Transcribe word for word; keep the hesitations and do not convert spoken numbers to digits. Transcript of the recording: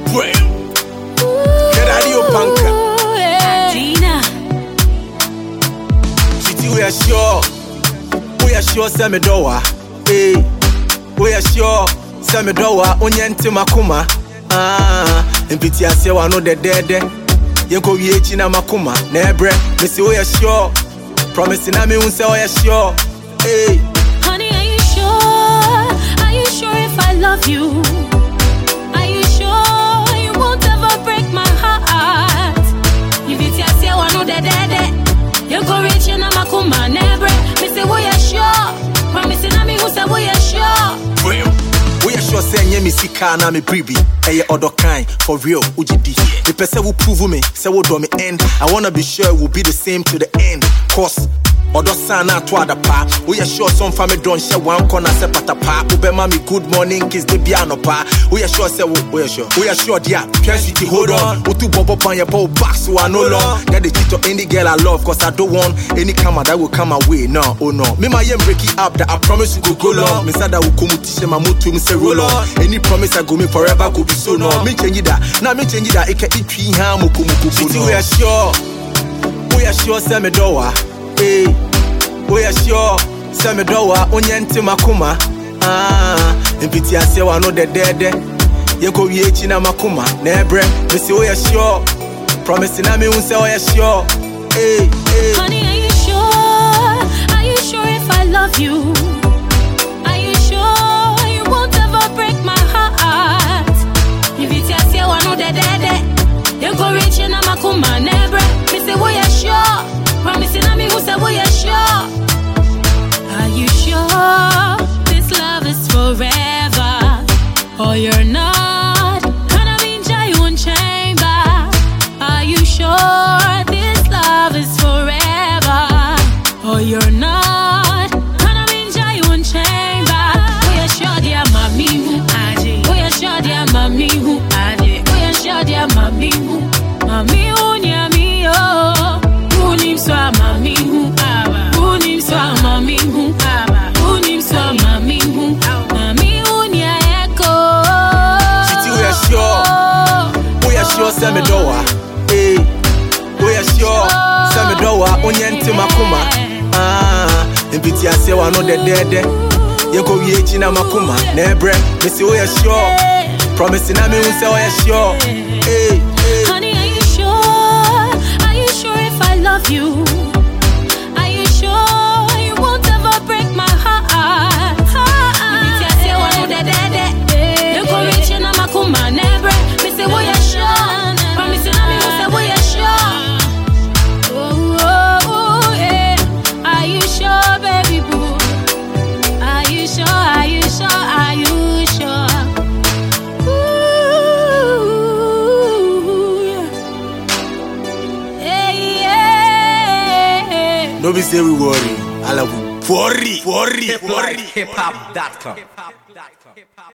Bram. Get out of your bunker. Gina. Chitty, we are sure. We are sure, Samidowa. Hey, we are sure, Samidowa. Onyente makuma. Ah, and pity I say one of the dead. Yanko Yechina makuma. Nebre, Missy, we are sure. Promising I mean, say we are sure. Hey, Honey, are you sure? Are you sure if I love you? Are you sure you won't ever break my heart? If it's your say one of the dead, you go reach in a makuma nebre. Me say we are sure. Promising I mean, who say we are sure. Real. We are sure say nye me sika na me bribi. Eye other kind for real. Ujidi. The person who prove me say we do me end. I wanna be sure we'll be the same to the end. Cause Odo sana to other pa. We are sure some family don't share one corner se patapa. Ube mami good morning kiss the piano pa. We are sure say we are sure. We are sure dear. City hold on. Utu bobo pan your bow back so I no long. Get the cheat of any girl I love cause I don't want any camera that will come away. No, oh no. Me my yem break it up that I promise you go go long. Me said that will come to my mutu me say roll on. Any promise I go me forever go be so no. Me change that. Now me change that. It can eat tree ham muku muku. City we are sure. We are sure say me doa. Hey, we are sure, Samidowa, Onyente makuma. Ah, and pity I say one of the dead. Yanko Yechina makuma. Nebre, Missy, we are sure. Promising I mean, say we are sure. Hey, hey. Honey, are you sure? Are you sure if I love you? Are you sure you won't ever break my heart? If it's your say one of the dead, you go reach in a makuma nebre. Me say we are sure. Promising I mean, who say we are sure. Are you sure this love is forever? Or you're not gonna be in Jayun chamber? Are you sure this love is forever? Or you're not gonna be in Jayun chamber? We are sure dear mommy who aje. We are sure dear mommy who aje. We are sure dear mommy who mommy who near me oh. Who names swa mommy who aba? Who names swa mommy who aba? Who names swa mommy who mommy who near echo? Chitty, we are sure. We are sure, Samidowa. Hey, we are sure, Samidowa. Onyente makuma. Ah, and pity I say one of the dead. Yanko Yechina makuma. Nebre, me say we are sure. Promising I mean, say we are sure. Hey, hey. Honey, are you sure? Are you sure if I love you? Are you sure you won't ever break my heart? If it's say one of the dead, you go reach in a makuma nebre. Me say we are sure. Promising I mean, say we are sure. Oh, oh, oh, yeah. Are you sure, baby boo? Are you sure? Are you sure? Are you sure? No be say we worry. I love you. Worry, worry, worry. hip hop dot com